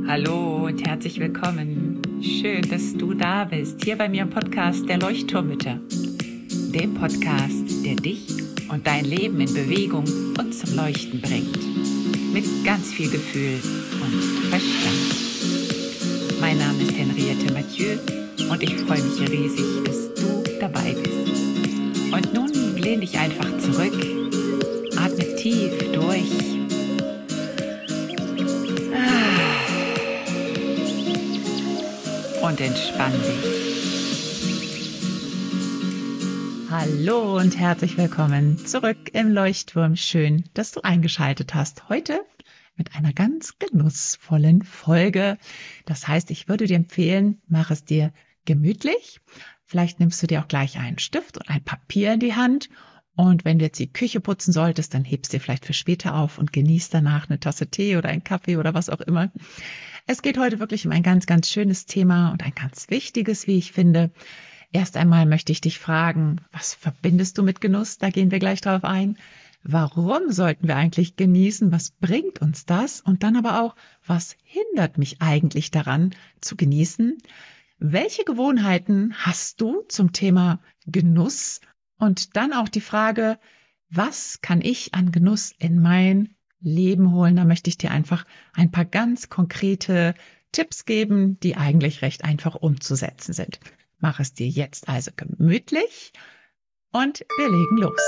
Hallo und herzlich willkommen. Schön, dass du da bist, hier bei mir im Podcast der Leuchtturmmütter. Dem Podcast, der dich und dein Leben in Bewegung und zum Leuchten bringt. Mit ganz viel Gefühl und Verstand. Mein Name ist Henriette Mathieu und ich freue mich riesig, dass du dabei bist. Und nun lehn dich einfach zurück, atme tief durch. Und entspann dich. Hallo und herzlich willkommen zurück im Leuchtturm. Schön, dass du eingeschaltet hast. Heute mit einer ganz genussvollen Folge. Das heißt, ich würde dir empfehlen, mach es dir gemütlich. Vielleicht nimmst du dir auch gleich einen Stift und ein Papier in die Hand. Und wenn du jetzt die Küche putzen solltest, dann hebst du dir vielleicht für später auf und genießt danach eine Tasse Tee oder einen Kaffee oder was auch immer. Es geht heute wirklich um ein ganz, ganz schönes Thema und ein ganz wichtiges, wie ich finde. Erst einmal möchte ich dich fragen, was verbindest du mit Genuss? Da gehen wir gleich drauf ein. Warum sollten wir eigentlich genießen? Was bringt uns das? Und dann aber auch, was hindert mich eigentlich daran zu genießen? Welche Gewohnheiten hast du zum Thema Genuss? Und dann auch die Frage, was kann ich an Genuss in mein Leben holen? Da möchte ich dir einfach ein paar ganz konkrete Tipps geben, die eigentlich recht einfach umzusetzen sind. Mach es dir jetzt also gemütlich und wir legen los.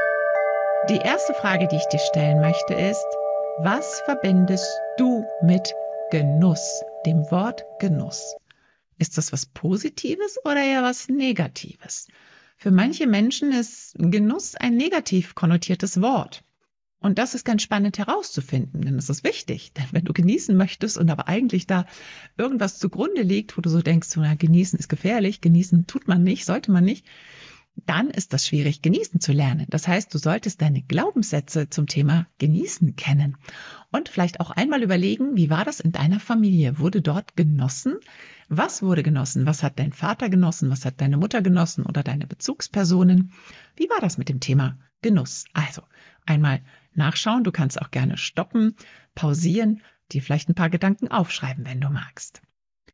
Die erste Frage, die ich dir stellen möchte, ist, was verbindest du mit Genuss, dem Wort Genuss? Ist das was Positives oder eher was Negatives? Für manche Menschen ist Genuss ein negativ konnotiertes Wort. Und das ist ganz spannend herauszufinden, denn es ist wichtig. Denn wenn du genießen möchtest und aber eigentlich da irgendwas zugrunde liegt, wo du so denkst, na, genießen ist gefährlich, genießen tut man nicht, sollte man nicht, dann ist das schwierig, genießen zu lernen. Das heißt, du solltest deine Glaubenssätze zum Thema Genießen kennen und vielleicht auch einmal überlegen, wie war das in deiner Familie? Wurde dort genossen? Was wurde genossen? Was hat dein Vater genossen? Was hat deine Mutter genossen oder deine Bezugspersonen? Wie war das mit dem Thema Genuss? Also einmal nachschauen. Du kannst auch gerne stoppen, pausieren, dir vielleicht ein paar Gedanken aufschreiben, wenn du magst.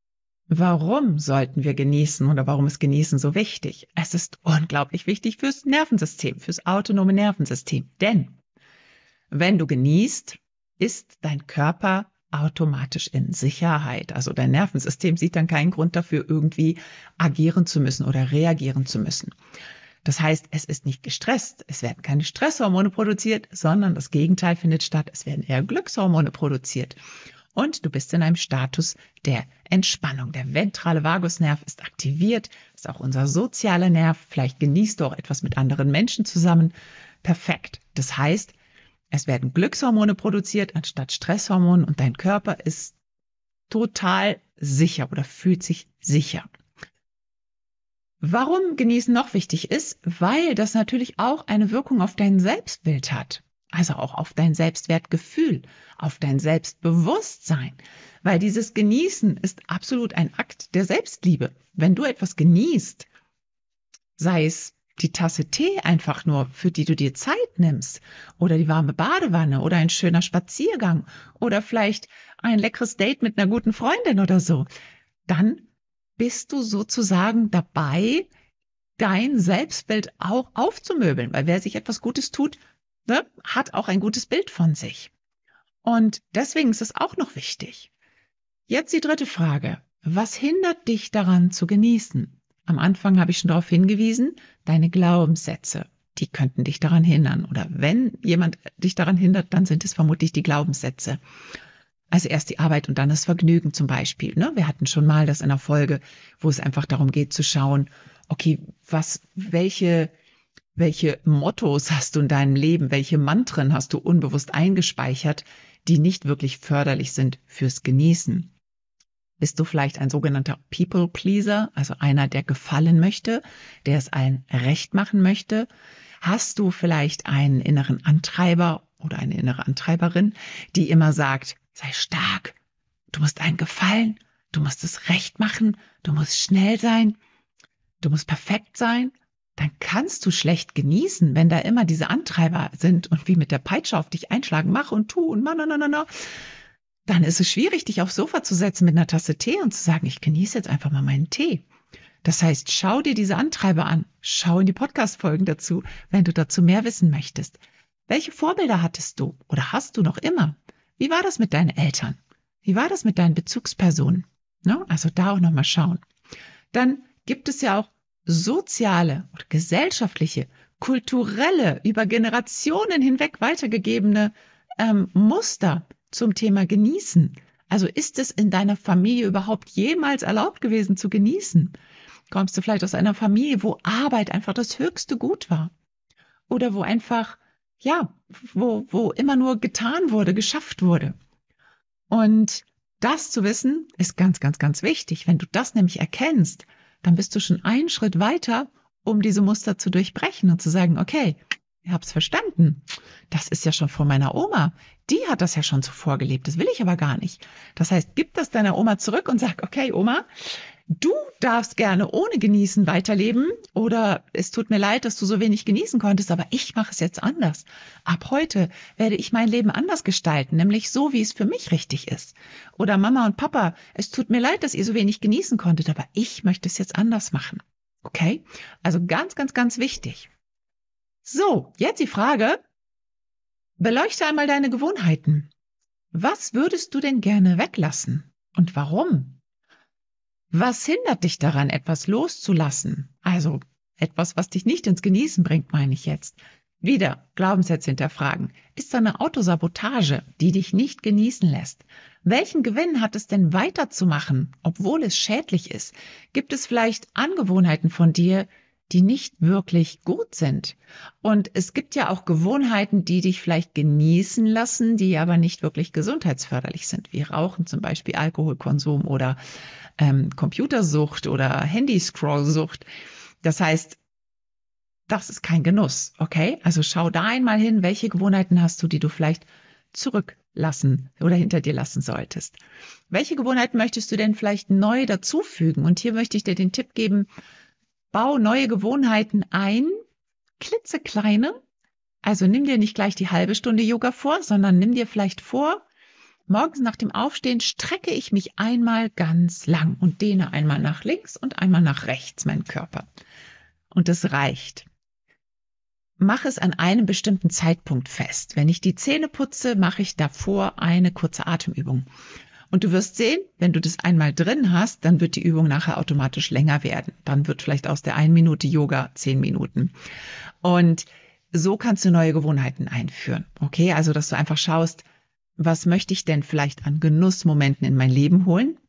Warum sollten wir genießen oder warum ist Genießen so wichtig? Es ist unglaublich wichtig fürs Nervensystem, fürs autonome Nervensystem. Denn wenn du genießt, ist dein Körper automatisch in Sicherheit. Also dein Nervensystem sieht dann keinen Grund dafür, irgendwie agieren zu müssen oder reagieren zu müssen. Das heißt, es ist nicht gestresst, es werden keine Stresshormone produziert, sondern das Gegenteil findet statt. Es werden eher Glückshormone produziert. Und du bist in einem Status der Entspannung. Der ventrale Vagusnerv ist aktiviert, ist auch unser sozialer Nerv. Vielleicht genießt du auch etwas mit anderen Menschen zusammen. Perfekt. Das heißt, es werden Glückshormone produziert anstatt Stresshormone und dein Körper ist total sicher oder fühlt sich sicher. Warum Genießen noch wichtig ist? Weil das natürlich auch eine Wirkung auf dein Selbstbild hat. Also auch auf dein Selbstwertgefühl, auf dein Selbstbewusstsein. Weil dieses Genießen ist absolut ein Akt der Selbstliebe. Wenn du etwas genießt, sei es die Tasse Tee einfach nur, für die du dir Zeit nimmst, oder die warme Badewanne oder ein schöner Spaziergang oder vielleicht ein leckeres Date mit einer guten Freundin oder so, dann bist du sozusagen dabei, dein Selbstbild auch aufzumöbeln. Weil wer sich etwas Gutes tut, hat auch ein gutes Bild von sich. Und deswegen ist es auch noch wichtig. Jetzt die dritte Frage. Was hindert dich daran zu genießen? Am Anfang habe ich schon darauf hingewiesen, deine Glaubenssätze, die könnten dich daran hindern. Oder wenn jemand dich daran hindert, dann sind es vermutlich die Glaubenssätze. Also erst die Arbeit und dann das Vergnügen zum Beispiel. Wir hatten schon mal das in einer Folge, wo es einfach darum geht zu schauen, okay, welche Mottos hast du in deinem Leben, welche Mantren hast du unbewusst eingespeichert, die nicht wirklich förderlich sind fürs Genießen? Bist du vielleicht ein sogenannter People-Pleaser, also einer, der gefallen möchte, der es allen recht machen möchte? Hast du vielleicht einen inneren Antreiber oder eine innere Antreiberin, die immer sagt, sei stark, du musst allen gefallen, du musst es recht machen, du musst schnell sein, du musst perfekt sein? Dann kannst du schlecht genießen, wenn da immer diese Antreiber sind und wie mit der Peitsche auf dich einschlagen, mach und tu und na. dann ist es schwierig, dich aufs Sofa zu setzen mit einer Tasse Tee und zu sagen, ich genieße jetzt einfach mal meinen Tee. Das heißt, schau dir diese Antreiber an, schau in die Podcast-Folgen dazu, wenn du dazu mehr wissen möchtest. Welche Vorbilder hattest du oder hast du noch immer? Wie war das mit deinen Eltern? Wie war das mit deinen Bezugspersonen? Ne? Also da auch nochmal schauen. Dann gibt es ja auch soziale oder gesellschaftliche, kulturelle, über Generationen hinweg weitergegebene Muster zum Thema Genießen. Also ist es in deiner Familie überhaupt jemals erlaubt gewesen zu genießen? Kommst du vielleicht aus einer Familie, wo Arbeit einfach das höchste Gut war? Oder wo einfach, ja, wo immer nur getan wurde, geschafft wurde? Und das zu wissen, ist ganz, ganz, ganz wichtig. Wenn du das nämlich erkennst, dann bist du schon einen Schritt weiter, um diese Muster zu durchbrechen und zu sagen, okay, ich habe es verstanden. Das ist ja schon von meiner Oma. Die hat das ja schon zuvor gelebt. Das will ich aber gar nicht. Das heißt, gib das deiner Oma zurück und sag, okay, Oma, du darfst gerne ohne Genießen weiterleben oder es tut mir leid, dass du so wenig genießen konntest, aber ich mache es jetzt anders. Ab heute werde ich mein Leben anders gestalten, nämlich so, wie es für mich richtig ist. Oder Mama und Papa, es tut mir leid, dass ihr so wenig genießen konntet, aber ich möchte es jetzt anders machen. Okay? Also ganz, ganz, ganz wichtig. So, jetzt die Frage, beleuchte einmal deine Gewohnheiten. Was würdest du denn gerne weglassen und warum? Was hindert dich daran, etwas loszulassen? Also etwas, was dich nicht ins Genießen bringt, meine ich jetzt. Wieder Glaubenssätze hinterfragen. Ist da eine Autosabotage, die dich nicht genießen lässt? Welchen Gewinn hat es denn weiterzumachen, obwohl es schädlich ist? Gibt es vielleicht Angewohnheiten von dir, die nicht wirklich gut sind? Und es gibt ja auch Gewohnheiten, die dich vielleicht genießen lassen, die aber nicht wirklich gesundheitsförderlich sind, wie Rauchen zum Beispiel, Alkoholkonsum oder Computersucht oder Handyscrollsucht. Das heißt, das ist kein Genuss, okay? Also schau da einmal hin, welche Gewohnheiten hast du, die du vielleicht zurücklassen oder hinter dir lassen solltest. Welche Gewohnheiten möchtest du denn vielleicht neu dazufügen? Und hier möchte ich dir den Tipp geben, bau neue Gewohnheiten ein, klitzekleine. Also nimm dir nicht gleich die halbe Stunde Yoga vor, sondern nimm dir vielleicht vor, morgens nach dem Aufstehen strecke ich mich einmal ganz lang und dehne einmal nach links und einmal nach rechts meinen Körper. Und das reicht. Mach es an einem bestimmten Zeitpunkt fest. Wenn ich die Zähne putze, mache ich davor eine kurze Atemübung. Und du wirst sehen, wenn du das einmal drin hast, dann wird die Übung nachher automatisch länger werden. Dann wird vielleicht aus der 1 Minute Yoga 10 Minuten. Und so kannst du neue Gewohnheiten einführen. Okay, also dass du einfach schaust, was möchte ich denn vielleicht an Genussmomenten in mein Leben holen?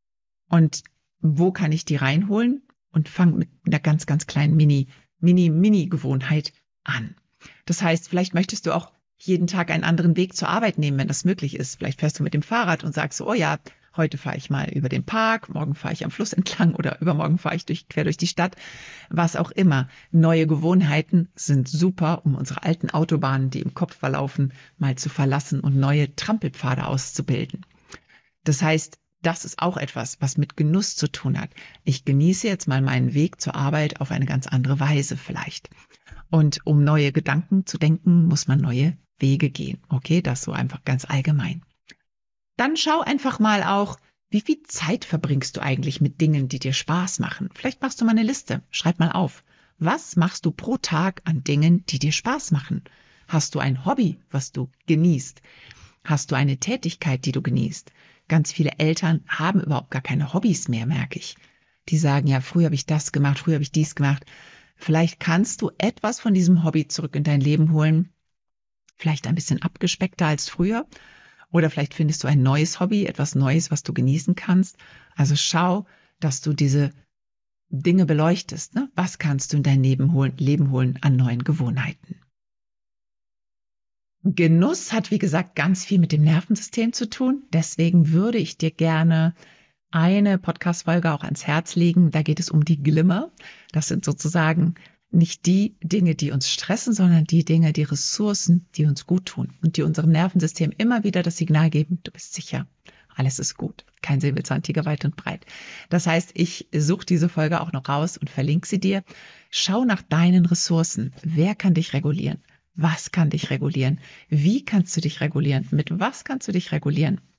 Und wo kann ich die reinholen? Und fang mit einer ganz, ganz kleinen Mini-Gewohnheit an. Das heißt, vielleicht möchtest du auch jeden Tag einen anderen Weg zur Arbeit nehmen, wenn das möglich ist. Vielleicht fährst du mit dem Fahrrad und sagst so, oh ja, heute fahre ich mal über den Park, morgen fahre ich am Fluss entlang oder übermorgen fahre ich quer durch die Stadt. Was auch immer. Neue Gewohnheiten sind super, um unsere alten Autobahnen, die im Kopf verlaufen, mal zu verlassen und neue Trampelpfade auszubilden. Das heißt, das ist auch etwas, was mit Genuss zu tun hat. Ich genieße jetzt mal meinen Weg zur Arbeit auf eine ganz andere Weise vielleicht. Und um neue Gedanken zu denken, muss man neue Wege gehen. Okay, das so einfach ganz allgemein. Dann schau einfach mal auch, wie viel Zeit verbringst du eigentlich mit Dingen, die dir Spaß machen? Vielleicht machst du mal eine Liste. Schreib mal auf. Was machst du pro Tag an Dingen, die dir Spaß machen? Hast du ein Hobby, was du genießt? Hast du eine Tätigkeit, die du genießt? Ganz viele Eltern haben überhaupt gar keine Hobbys mehr, merke ich. Die sagen ja, früher habe ich das gemacht, früher habe ich dies gemacht. Vielleicht kannst du etwas von diesem Hobby zurück in dein Leben holen. Vielleicht ein bisschen abgespeckter als früher. Oder vielleicht findest du ein neues Hobby, etwas Neues, was du genießen kannst. Also schau, dass du diese Dinge beleuchtest. Ne? Was kannst du in dein Leben holen an neuen Gewohnheiten? Genuss hat, wie gesagt, ganz viel mit dem Nervensystem zu tun. Deswegen würde ich dir gerne eine Podcast-Folge auch ans Herz legen. Da geht es um die Glimmer. Das sind sozusagen nicht die Dinge, die uns stressen, sondern die Dinge, die Ressourcen, die uns gut tun und die unserem Nervensystem immer wieder das Signal geben, du bist sicher, alles ist gut, kein Säbelzahntiger weit und breit. Das heißt, ich suche diese Folge auch noch raus und verlinke sie dir. Schau nach deinen Ressourcen. Wer kann dich regulieren? Was kann dich regulieren? Wie kannst du dich regulieren? Mit was kannst du dich regulieren?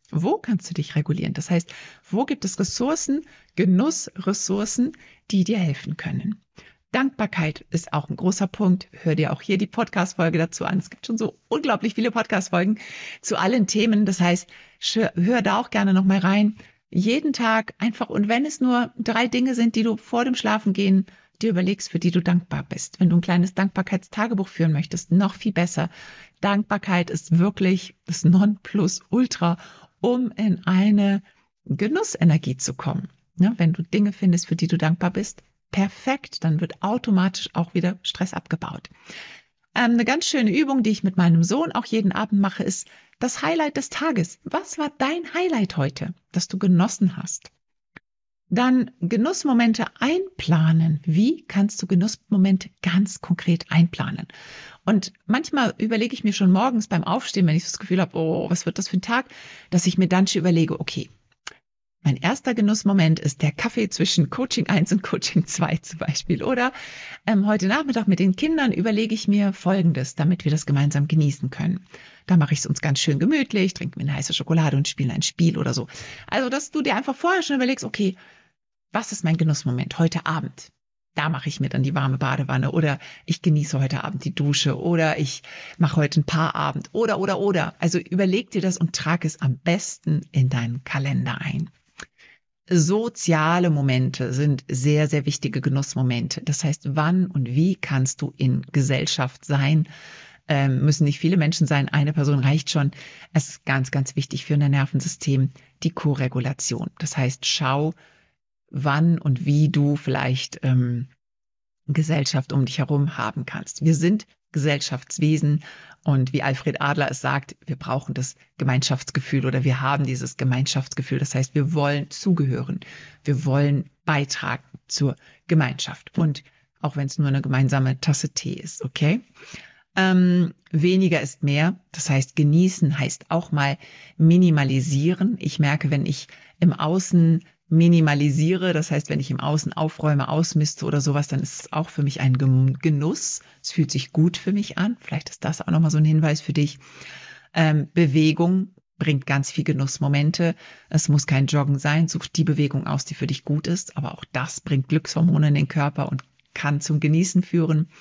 Wo kannst du dich regulieren? Das heißt, wo gibt es Ressourcen, Genussressourcen, die dir helfen können? Dankbarkeit ist auch ein großer Punkt. Hör dir auch hier die Podcast-Folge dazu an. Es gibt schon so unglaublich viele Podcast-Folgen zu allen Themen. Das heißt, hör da auch gerne nochmal rein. Jeden Tag einfach, und wenn es nur 3 Dinge sind, die du vor dem Schlafengehen dir überlegst, für die du dankbar bist. Wenn du ein kleines Dankbarkeitstagebuch führen möchtest, noch viel besser. Dankbarkeit ist wirklich das Nonplusultra, um in eine Genussenergie zu kommen. Ja, wenn du Dinge findest, für die du dankbar bist, perfekt, dann wird automatisch auch wieder Stress abgebaut. Eine ganz schöne Übung, die ich mit meinem Sohn auch jeden Abend mache, ist das Highlight des Tages. Was war dein Highlight heute, das du genossen hast? Dann Genussmomente einplanen. Wie kannst du Genussmomente ganz konkret einplanen? Und manchmal überlege ich mir schon morgens beim Aufstehen, wenn ich das Gefühl habe, oh, was wird das für ein Tag, dass ich mir dann schon überlege, okay, mein erster Genussmoment ist der Kaffee zwischen Coaching 1 und Coaching 2 zum Beispiel. Oder heute Nachmittag mit den Kindern überlege ich mir Folgendes, damit wir das gemeinsam genießen können. Da mache ich es uns ganz schön gemütlich, trinken wir eine heiße Schokolade und spielen ein Spiel oder so. Also, dass du dir einfach vorher schon überlegst, okay, was ist mein Genussmoment heute Abend? Da mache ich mir dann die warme Badewanne oder ich genieße heute Abend die Dusche oder ich mache heute einen Paarabend oder. Also überleg dir das und trag es am besten in deinen Kalender ein. Soziale Momente sind sehr, sehr wichtige Genussmomente. Das heißt, wann und wie kannst du in Gesellschaft sein? Müssen nicht viele Menschen sein, eine Person reicht schon. Es ist ganz, ganz wichtig für unser Nervensystem, die Koregulation. Das heißt, schau, wann und wie du vielleicht Gesellschaft um dich herum haben kannst. Wir sind Gesellschaftswesen und wie Alfred Adler es sagt, wir brauchen das Gemeinschaftsgefühl oder wir haben dieses Gemeinschaftsgefühl. Das heißt, wir wollen zugehören, wir wollen beitragen zur Gemeinschaft und auch wenn es nur eine gemeinsame Tasse Tee ist, okay? Weniger ist mehr. Das heißt, genießen heißt auch mal minimalisieren. Ich merke, wenn ich im Außen minimalisiere, das heißt, wenn ich im Außen aufräume, ausmiste oder sowas, dann ist es auch für mich ein Genuss. Es fühlt sich gut für mich an. Vielleicht ist das auch nochmal so ein Hinweis für dich. Bewegung bringt ganz viel Genussmomente. Es muss kein Joggen sein. Such die Bewegung aus, die für dich gut ist. Aber auch das bringt Glückshormone in den Körper und kann zum Genießen führen.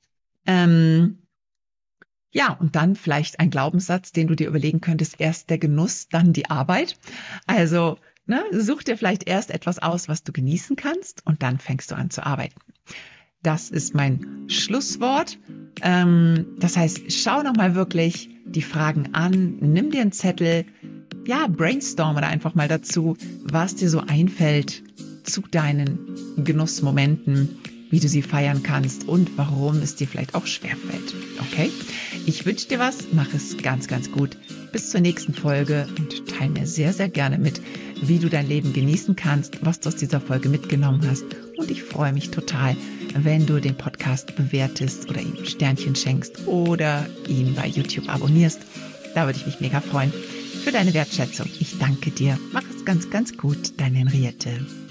Ja, und dann vielleicht ein Glaubenssatz, den du dir überlegen könntest. Erst der Genuss, dann die Arbeit. Also such dir vielleicht erst etwas aus, was du genießen kannst und dann fängst du an zu arbeiten. Das ist mein Schlusswort. Das heißt, schau nochmal wirklich die Fragen an, nimm dir einen Zettel, brainstorm da einfach mal dazu, was dir so einfällt zu deinen Genussmomenten, wie du sie feiern kannst und warum es dir vielleicht auch schwerfällt. Okay? Ich wünsche dir was, mach es ganz, ganz gut. Bis zur nächsten Folge und teile mir sehr, sehr gerne mit, wie du dein Leben genießen kannst, was du aus dieser Folge mitgenommen hast. Und ich freue mich total, wenn du den Podcast bewertest oder ihm Sternchen schenkst oder ihn bei YouTube abonnierst. Da würde ich mich mega freuen für deine Wertschätzung. Ich danke dir. Mach es ganz, ganz gut, deine Henriette.